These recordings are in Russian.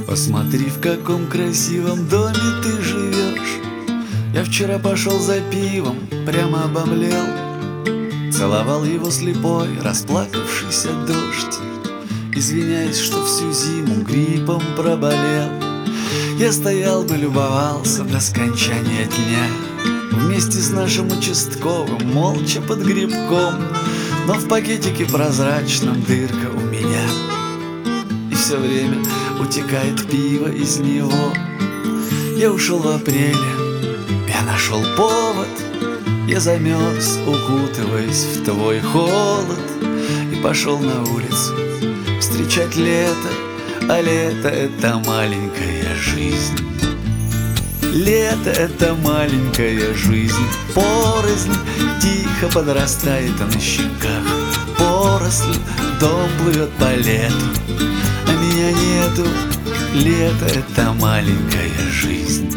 Посмотри, в каком красивом доме ты живешь. Я вчера пошел за пивом, прямо обомлел. Целовал его слепой, расплакавшийся дождь, извиняясь, что всю зиму гриппом проболел. Я стоял бы, любовался до скончания дня вместе с нашим участковым, молча под грибком. Но в пакетике прозрачном дырка у меня, и все время утекает пиво из него. Я ушел в апреле, я нашел повод. Я замерз, укутываясь в твой холод, и пошел на улицу встречать лето. А лето — это маленькая жизнь. Лето — это маленькая жизнь. Поросль тихо подрастает на щеках. Поросль, дом плывет по лету, а меня нету. Лето — это маленькая жизнь.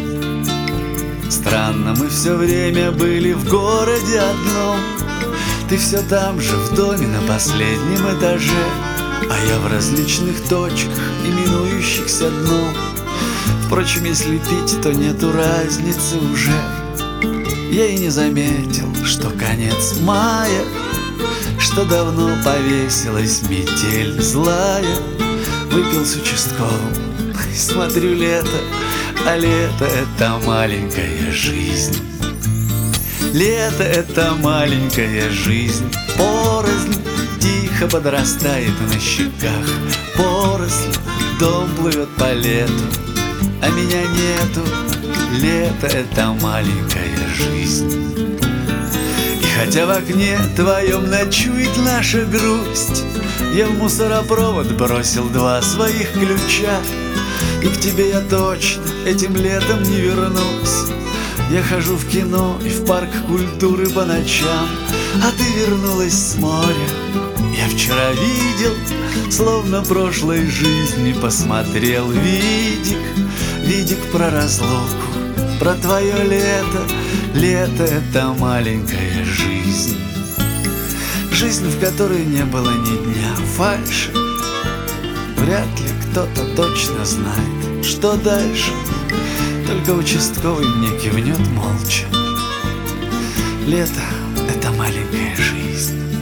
Странно, мы все время были в городе одном. Ты все там же, в доме на последнем этаже, а я в различных точках, именующихся дном. Впрочем, если пить, то нету разницы уже. Я и не заметил, что конец мая, что давно повесилась метель злая. Выпил с участковым, смотрю лето, а лето — это маленькая жизнь. Лето — это маленькая жизнь. Поросль тихо подрастает на щеках. Поросль, дом плывет по лету, а меня нету. Лето — это маленькая жизнь. И хотя в окне твоем ночует наша грусть, я в мусоропровод бросил 2 своих ключа. И к тебе я точно этим летом не вернусь. Я хожу в кино и в парк культуры по ночам, а ты вернулась с моря. Я вчера видел, словно прошлой жизни посмотрел видик. Видик про разлуку, про твое лето. Лето — это маленькая жизнь. Жизнь, в которой не было ни дня фальши. Вряд ли кто-то точно знает, что дальше. Только участковый мне кивнет молча. Лето — это маленькая жизнь.